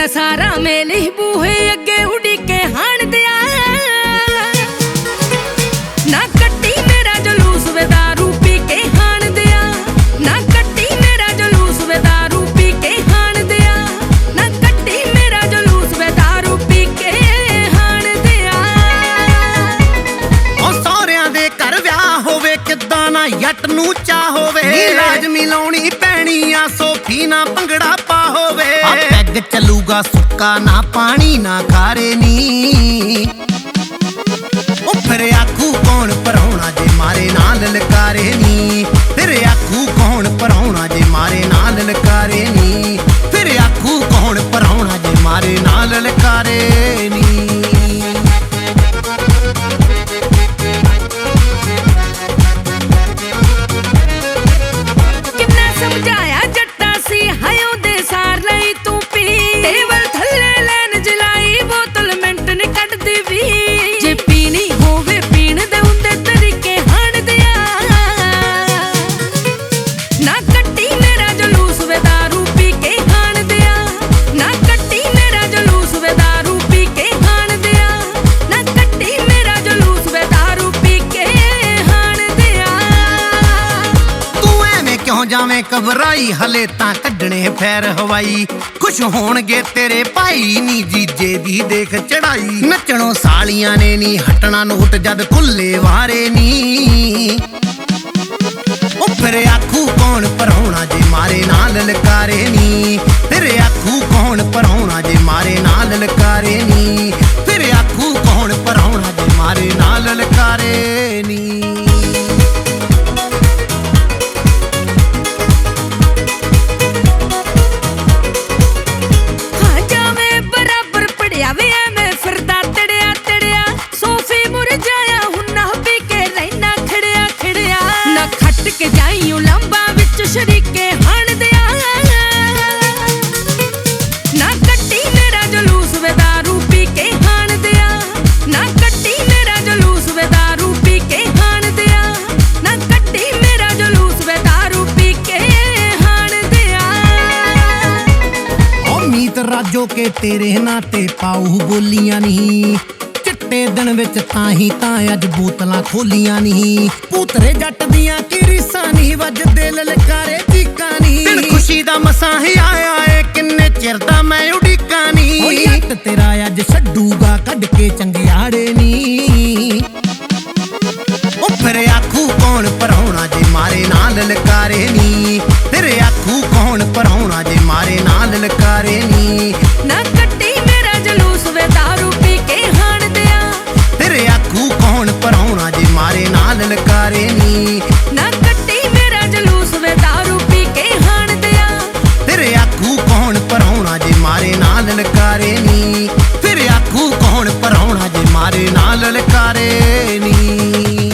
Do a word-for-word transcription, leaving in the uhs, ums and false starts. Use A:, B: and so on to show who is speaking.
A: सारा मेले बूहे अगे उड़ी के हाण दिया ना कट्टी मेरा जलूस वे दारू पी के हाण दिया ना कट्टी मेरा जलूस वे दारू पी के हाण दिया ना कट्टी मेरा जलूस वे दारू पी के हाण दिया
B: ओ सौरियां दे घर विआह होवे किद्दां ना जट नूं चा होवे लाजमी लाउणी पैणी आ सोफी ना भंगड़ा पा होवे पैग चलूगा सुक्का ना पानी ना खारे नी ओ फिर आखू कौन पराउणा जे मारे नाल ललकारे नी फिर आखू कौन पराउणा जे मारे नाल ललकारे नी फिर आखू कौन पराउणा जे मारे नाल ललकारे नी
A: समझाया जट्टा सी हयों दे सार लई तू पी टेबल थल्ले लैन जलाई बोतल मिंट ने कट दी वी जे पीनी होवे पीण दे हुंदे तरीके हाण दिया ना कट्टी मेरा जलूस वे दारू पी के हाण दिया ना कट्टी मेरा जलूस वे दारू पी के हाण दिया ना कट्टी मेरा जलूस वे दारू पी के हाण दिया
B: तू एवें क्यों जावें घबराई हले तां कड्डणे फैर हवाई खुश होणगे तेरे भाई नी जीजे दी देख चढ़ाई नचणों सालियां ने नी हटना नोट जद खुले वारे नी ओ फिर आखू कौन पराउणा जे मारे नाल ललकारे नी फिर आखू कौन पराउणा जे मारे नाल ललकारे नी फिर आखू कौन पराउणा जे मारे नाल ललकारे नी
A: के जाइयो लंबा विच शरीके हाण दिया ना कट्टी मेरा जलूस वे दारू पी के हाण दिया ना कट्टी मेरा जलूस वे दारू पी के हाण दिया ना कट्टी मेरा जलूस वे दारू पी के हाण दिया
B: ओ मीत राजो के तेरे नाते पाऊ बोलियां नहीं चिट्टे दिन विच ताही तां अज बोतलां खोलियां नहीं पूतरे जट दियां की रीसां नहीं वजदे ललकारे चीकां नहीं दिन खुशी दा मसां ही आया है किन्ने चिर दा मैं उड़ीकां नहीं ओ जट तेरा अज छड्डूगा कढ के चंगियाड़े नी ओ फिर आखू कौन पराउणा जे मारे नाल ललकारे नी फिर आखू कौन पराउणा जे मारे नाल ललकारे नी
A: ना कट्टी मेरा जलूस वे दारू पी के हाण दिया
B: फिर आखू कौन पराउणा जे मारे नाल ललकारे नी
A: ना कट्टी मेरा जलूस वे दारू पी के हाण दिया
B: फिर आखू कौन पराउणा जे मारे नाल ललकारे नी फिर आखू कौन पराउणा जे मारे नाल ललकारे नी।